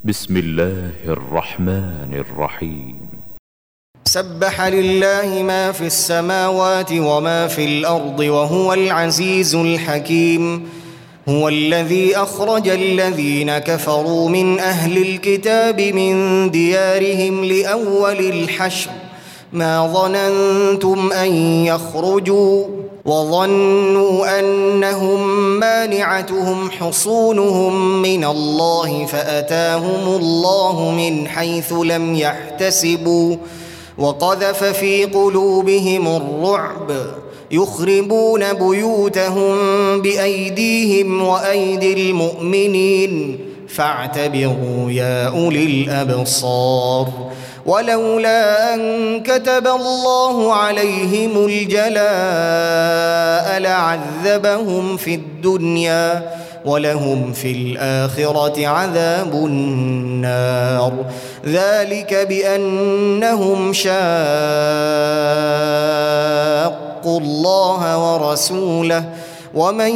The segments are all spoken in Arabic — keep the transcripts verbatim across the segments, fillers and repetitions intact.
بسم الله الرحمن الرحيم. سبح لله ما في السماوات وما في الأرض وهو العزيز الحكيم. هو الذي أخرج الذين كفروا من أهل الكتاب من ديارهم لأول الحشر ما ظننتم أن يخرجوا وظنوا أنهم مانعتهم حصونهم من الله فأتاهم الله من حيث لم يحتسبوا وقذف في قلوبهم الرعب يخربون بيوتهم بأيديهم وأيدي المؤمنين فاعتبروا يا أولي الأبصار. ولولا أن كتب الله عليهم الجلاء لعذبهم في الدنيا ولهم في الآخرة عذاب النار. ذلك بأنهم شاقوا الله ورسوله ومن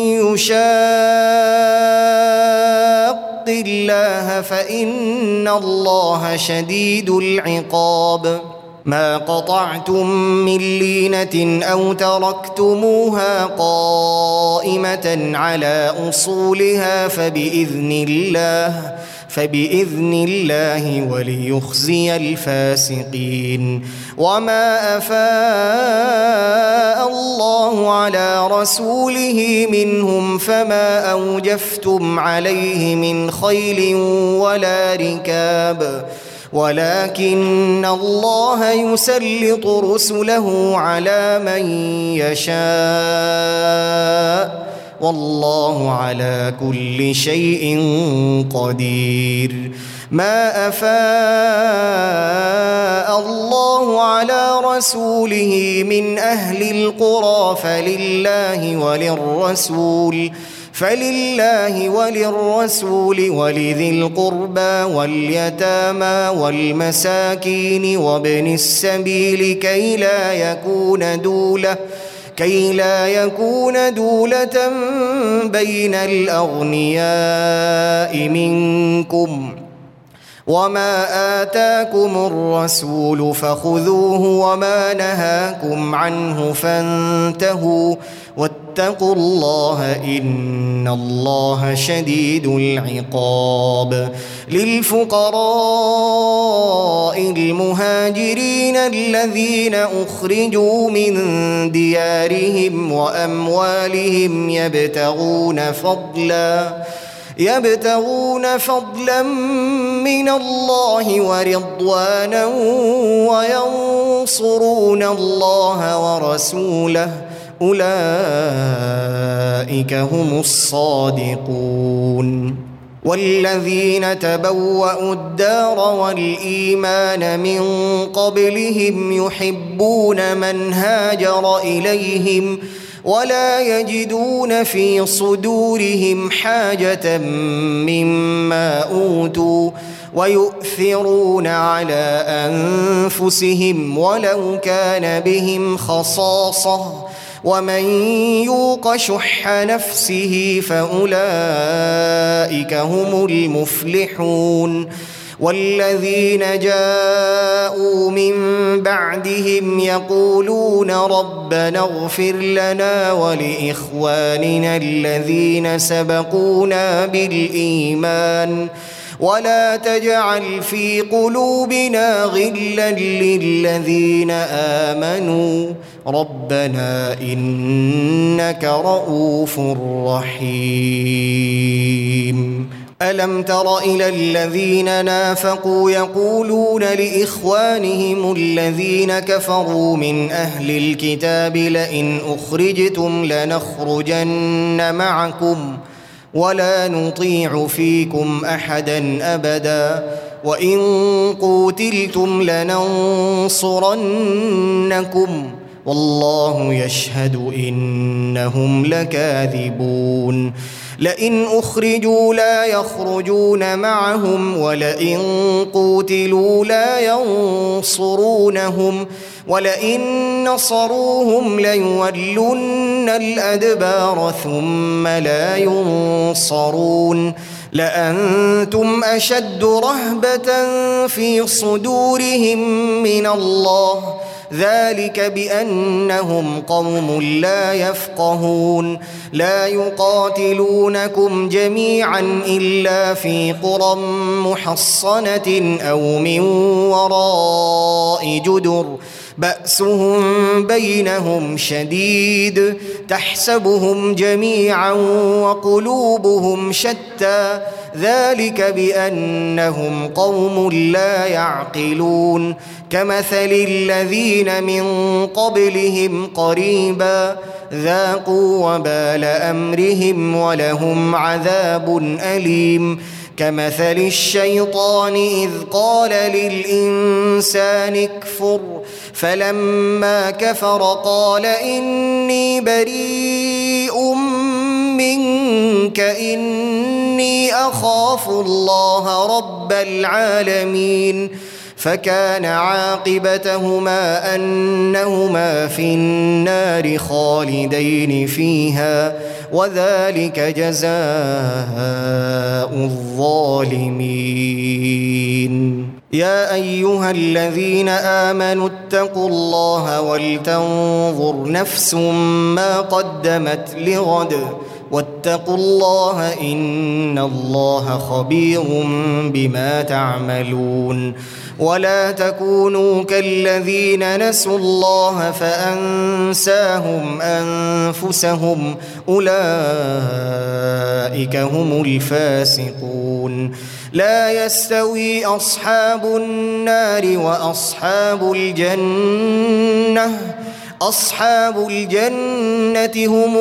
يشاق الله فإن الله شديد العقاب. ما قطعتم من لينة أو تركتموها قائمة على أصولها فبإذن الله فبإذن الله وليخزي الفاسقين. وما أفاء الله على رسوله منهم فما أوجفتم عليه من خيل ولا ركاب ولكن الله يسلط رسله على من يشاء والله على كل شيء قدير. ما أفاء الله على رسوله من أهل القرى فلله وللرسول فلله وللرسول ولذي القربى واليتامى والمساكين وابن السبيل كي لا يكون دولة كي لا يكون دولة بين الأغنياء منكم. وما آتاكم الرسول فخذوه وما نهاكم عنه فانتهوا واتقوا الله إن الله شديد العقاب. للفقراء المهاجرين الذين أخرجوا من ديارهم وأموالهم يبتغون فضلا يبتغون فضلا من الله ورضوانا وينصرون الله ورسوله أولئك هم الصادقون. والذين تبوأوا الدار والإيمان من قبلهم يحبون من هاجر إليهم ولا يجدون في صدورهم حاجة مما أوتوا ويؤثرون على أنفسهم ولو كان بهم خصاصة ومن يوق شح نفسه فأولئك هم المفلحون. والذين جاءوا من بعدهم يقولون ربنا اغفر لنا ولإخواننا الذين سبقونا بالإيمان ولا تجعل في قلوبنا غلا للذين آمنوا ربنا إنك رؤوف رحيم. ألم تر إلى الذين نافقوا يقولون لإخوانهم الذين كفروا من أهل الكتاب لئن أخرجتم لنخرجن معكم ولا نطيع فيكم أحدا أبدا وإن قوتلتم لننصرنكم والله يشهد إنهم لكاذبون. لئن أخرجوا لا يخرجون معهم ولئن قوتلوا لا ينصرونهم ولئن نصروهم ليولن الأدبار ثم لا ينصرون لأنتم أشد رهبة في صدورهم من الله، ذلك بأنهم قوم لا يفقهون. لا يقاتلونكم جميعا إلا في قرى محصنة أو من وراء جدر بأسهم بينهم شديد، تحسبهم جميعا وقلوبهم شتى، ذلك بأنهم قوم لا يعقلون. كمثل الذين من قبلهم قريبا ذاقوا وبال أمرهم ولهم عذاب أليم. كمثل الشيطان إذ قال للإنسان اكفر فلما كفر قال إني بريء منك إني أخاف الله رب العالمين. فكان عاقبتهما أنهما في النار خالدين فيها، وذلك جزاء الظالمين. يا أيها الذين آمنوا اتقوا الله ولتنظر نفس ما قدمت لغد واتقوا الله إن الله خبير بما تعملون. ولا تكونوا كالذين نسوا الله فأنساهم أنفسهم أولئك هم الفاسقون. لا يستوي أصحاب النار وأصحاب الجنة أصحاب الجنة هم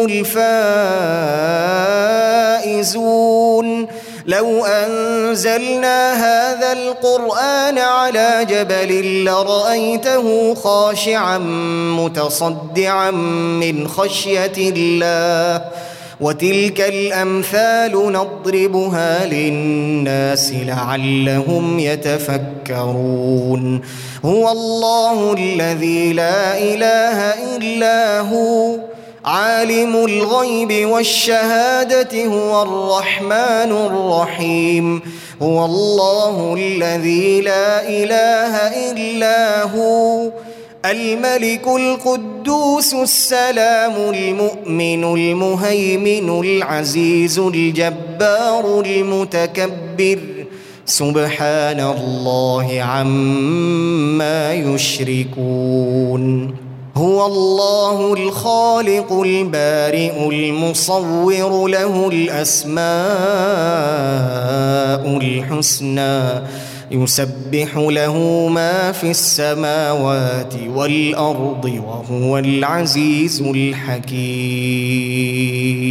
الفائزون. لو أنزلنا هذا القرآن على جبل لرأيته خاشعا متصدعا من خشية الله. وتلك الأمثال نضربها للناس لعلهم يتفكرون. هو الله الذي لا إله إلا هو عالم الغيب والشهادة هو الرحمن الرحيم. هو الله الذي لا إله إلا هو الملك القدوس السلام المؤمن المهيمن العزيز الجبار المتكبر سبحان الله عما يشركون. هو الله الخالق البارئ المصور له الأسماء الحسنى يسبح له ما في السماوات والأرض وهو العزيز الحكيم.